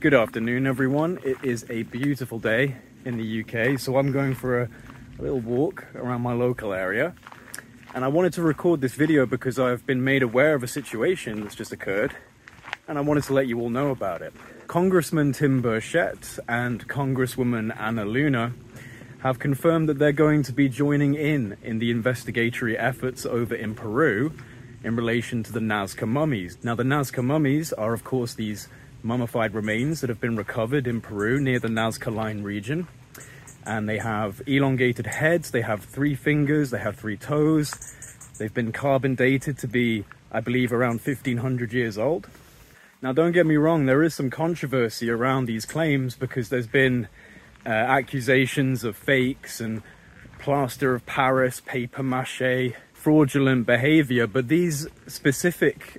Good afternoon, everyone. It is a beautiful day in the UK, so I'm going for a little walk around my local area. And I wanted to record this video because I've been made aware of a situation that's just occurred, and I wanted to let you all know about it. Congressman Tim Burchett and Congresswoman Ana Luna have confirmed that they're going to be joining in the investigatory efforts over in Peru in relation to the Nazca mummies. Now, the Nazca mummies are, of course, these mummified remains that have been recovered in Peru near the Nazca Line region. And they have elongated heads, they have 3 fingers, they have 3 toes. They've been carbon dated to be, I believe, around 1500 years old. Now, don't get me wrong, there is some controversy around these claims because there's been accusations of fakes and plaster of Paris, paper mache, fraudulent behavior, but these specific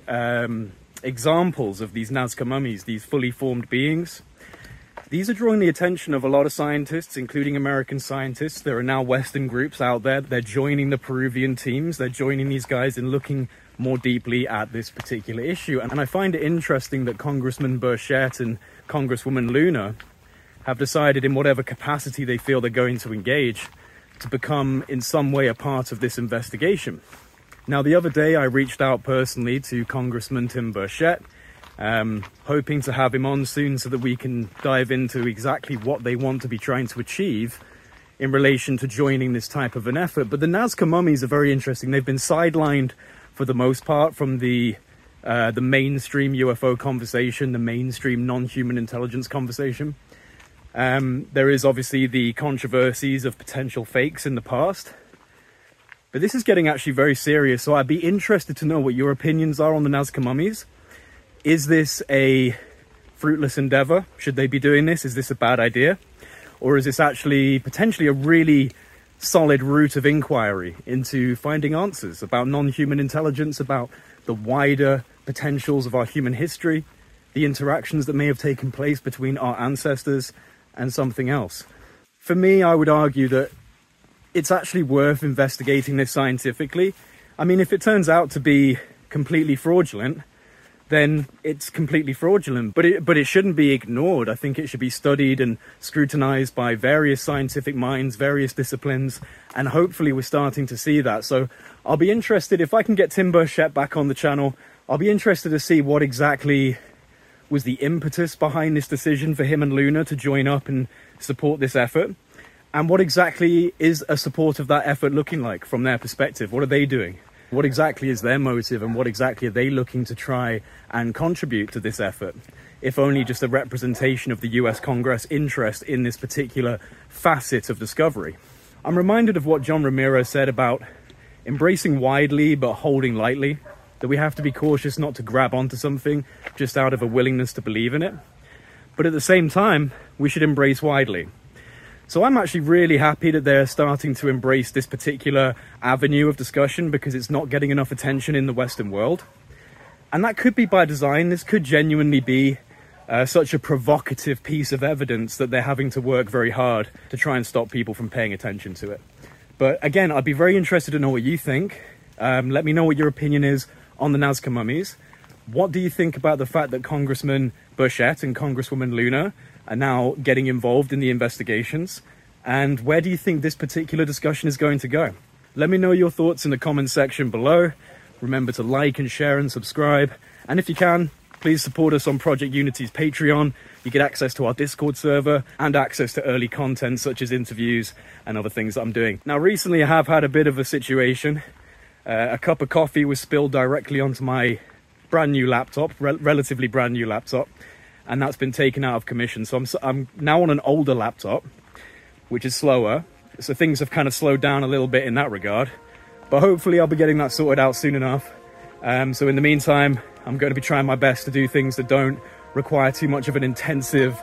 examples of these Nazca mummies, these fully formed beings, these are drawing the attention of a lot of scientists, including American scientists. There are now Western groups out there. They're joining the Peruvian teams. They're joining these guys in looking more deeply at this particular issue. And I find it interesting that Congressman Burchett and Congresswoman Luna have decided, in whatever capacity they feel they're going to engage, to become in some way a part of this investigation. Now, the other day I reached out personally to Congressman Tim Burchett, hoping to have him on soon so that we can dive into exactly what they want to be trying to achieve in relation to joining this type of an effort. But the Nazca mummies are very interesting. They've been sidelined for the most part from the mainstream UFO conversation, the mainstream non-human intelligence conversation. There is obviously the controversies of potential fakes in the past. But this is getting actually very serious, so I'd be interested to know what your opinions are on the Nazca mummies. Is this a fruitless endeavor? Should they be doing this? Is this a bad idea? Or is this actually potentially a really solid route of inquiry into finding answers about non-human intelligence, about the wider potentials of our human history, the interactions that may have taken place between our ancestors and something else? For me, I would argue that it's actually worth investigating this scientifically. I mean, if it turns out to be completely fraudulent, then it's completely fraudulent, but it shouldn't be ignored. I think it should be studied and scrutinized by various scientific minds, various disciplines, and hopefully we're starting to see that. So I'll be interested, if I can get Tim Burchett back on the channel, I'll be interested to see what exactly was the impetus behind this decision for him and Luna to join up and support this effort. And what exactly is a support of that effort looking like from their perspective? What are they doing? What exactly is their motive, and what exactly are they looking to try and contribute to this effort, if only just a representation of the US Congress interest in this particular facet of discovery? I'm reminded of what John Romero said about embracing widely but holding lightly, that we have to be cautious not to grab onto something just out of a willingness to believe in it. But at the same time, we should embrace widely. So I'm actually really happy that they're starting to embrace this particular avenue of discussion because it's not getting enough attention in the Western world. And that could be by design. This could genuinely be such a provocative piece of evidence that they're having to work very hard to try and stop people from paying attention to it. But again, I'd be very interested to know what you think. Let me know what your opinion is on the Nazca mummies. What do you think about the fact that Congressman Burchett and Congresswoman Luna are now getting involved in the investigations? And where do you think this particular discussion is going to go? Let me know your thoughts in the comment section below. Remember to like and share and subscribe. And if you can, please support us on Project Unity's Patreon. You get access to our Discord server and access to early content such as interviews and other things that I'm doing. Now, recently I have had a bit of a situation. A cup of coffee was spilled directly onto my brand new laptop, relatively brand new laptop, and that's been taken out of commission. So I'm now on an older laptop, which is slower. So things have kind of slowed down a little bit in that regard, but hopefully I'll be getting that sorted out soon enough. So in the meantime, I'm going to be trying my best to do things that don't require too much of an intensive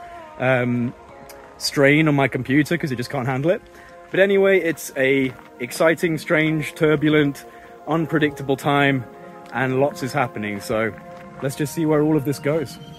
strain on my computer because it just can't handle it. But anyway, it's a exciting, strange, turbulent, unpredictable time, and lots is happening. So let's just see where all of this goes.